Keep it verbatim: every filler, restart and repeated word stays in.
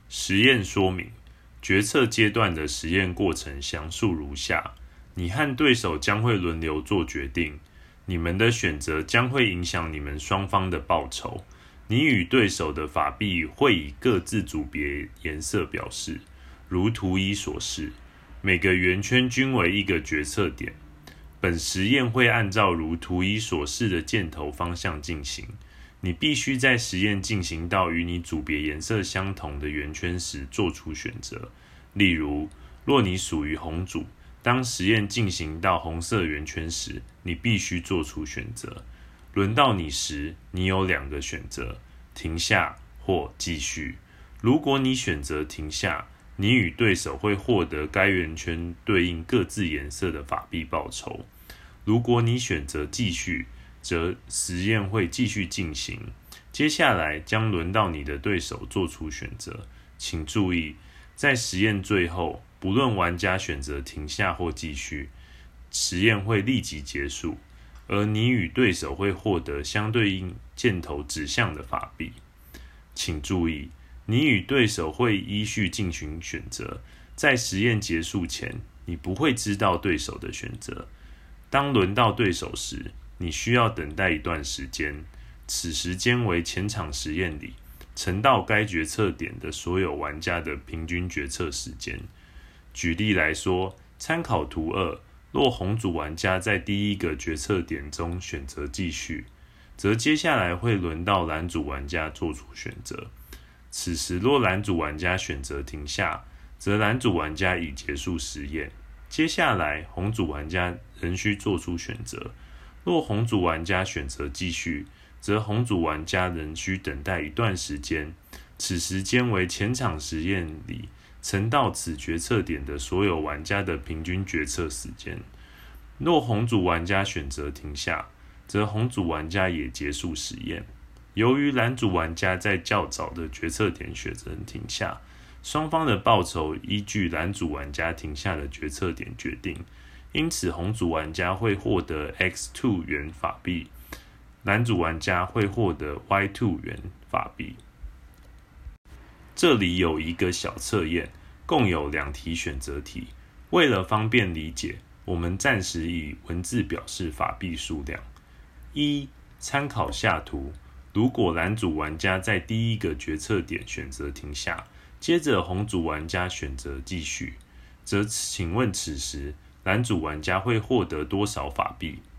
实验说明：决策阶段的实验过程详述如下：你和对手将会轮流做决定，你们的选择将会影响你们双方的报酬。你与对手的法币会以各自组别颜色表示，如图一所示。每个圆圈均为一个决策点。本实验会按照如图一所示的箭头方向进行。你必须在实验进行到与你组别颜色相同的圆圈时做出选择。例如，若你属于红组，当实验进行到红色圆圈时，你必须做出选择。轮到你时，你有两个选择：停下或继续。如果你选择停下，你与对手会获得该圆圈对应各自颜色的法币报酬。如果你选择继续，则实验会继续进行。接下来将轮到你的对手做出选择。请注意，在实验最后，不论玩家选择停下或继续，实验会立即结束，而你与对手会获得相对应箭头指向的法币。请注意，你与对手会依序进行选择，在实验结束前，你不会知道对手的选择。当轮到对手时，你需要等待一段时间，此时间为前场实验里曾到该决策点的所有玩家的平均决策时间。举例来说，参考图二，若红组玩家在第一个决策点中选择继续，则接下来会轮到蓝组玩家做出选择。此时若蓝组玩家选择停下，则蓝组玩家已结束实验。接下来红组玩家仍需做出选择。若红组玩家选择继续，则红组玩家仍需等待一段时间，此时间为前场实验里曾到此决策点的所有玩家的平均决策时间。若红组玩家选择停下，则红组玩家也结束实验。由于蓝组玩家在较早的决策点选择停下，双方的报酬依据蓝组玩家停下的决策点决定，因此红组玩家会获得 X 二 元法币，蓝组玩家会获得 Y 二 元法币。这里有一个小测验，共有两题选择题。为了方便理解，我们暂时以文字表示法币数量。一、参考下图，如果蓝组玩家在第一个决策点选择停下，接着红组玩家选择继续，则请问此时蓝组玩家会获得多少法币？